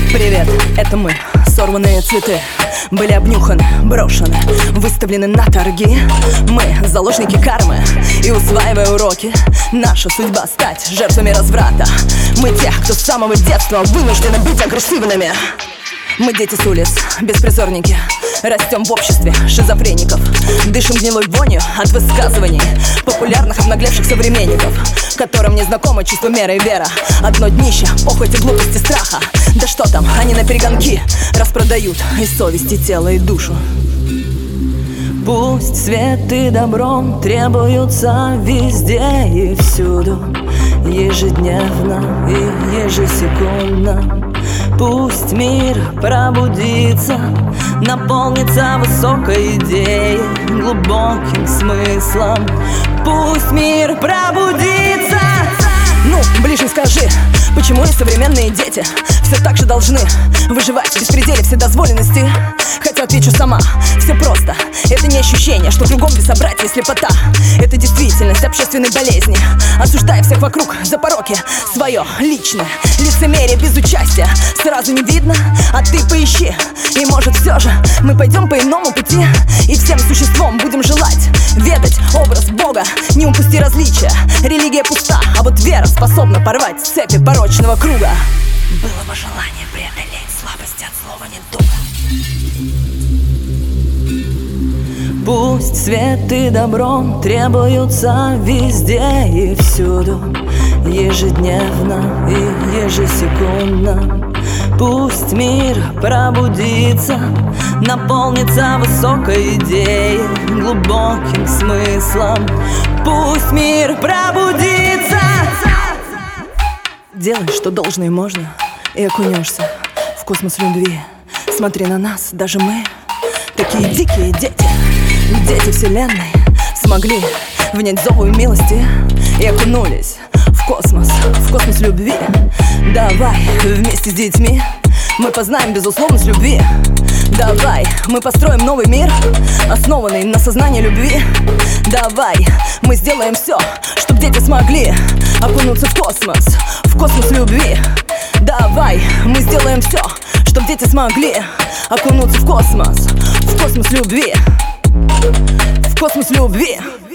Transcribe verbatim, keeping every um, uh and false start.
Привет, это мы, сорванные цветы. Были обнюханы, брошены, выставлены на торги. Мы заложники кармы и, усваивая уроки, наша судьба стать жертвами разврата. Мы тех, кто с самого детства вынуждены быть агрессивными. Мы дети с улиц, беспризорники. Растем в обществе шизофреников. Дышим гнилой вонью от высказываний популярных обнаглевших современников, которым не знакомо чувство меры и вера. Одно днище, похоть и глупости страха. Да что там, они наперегонки распродают и совесть, и тело, и душу. Пусть свет и добро требуются везде и всюду, ежедневно и ежесекундно. Пусть мир пробудится, наполнится высокой идеей, глубоким смыслом. Пусть мир пробудится. Ну, ближе скажи, почему и современные дети все так же должны выживать в беспределе вседозволенности? Хотя отвечу сама, все просто. Это не ощущение, что кругом без собратья слепота. Это действительность общественной болезни, осуждая всех вокруг за пороки свое личное лицемерие без участия. Сразу не видно, а ты поищи. И может все же мы пойдем по иному пути, и всем существом будем желать ведать образ Бога. Не упусти различия, религия пуста, а вот вера способна порвать цепи порочного круга. Было бы желание преодолеть слабость от слова недуга. Пусть свет и добро требуются везде и всюду, ежедневно и ежесекундно. Пусть мир пробудится, наполнится высокой идеей, глубоким смыслом. Пусть мир пробудится. Делай, что должно и можно, и окунешься в космос любви. Смотри на нас, даже мы такие дикие дети. Дети вселенной смогли внять зову и милости и окунулись в космос, в космос любви. Давай вместе с детьми мы познаем безусловность любви. Давай мы построим новый мир, основанный на сознании любви. Давай мы сделаем все, чтобы дети смогли окунуться в космос, в космос любви. Давай мы сделаем все, чтобы дети смогли окунуться в космос, в космос любви. В космос любви.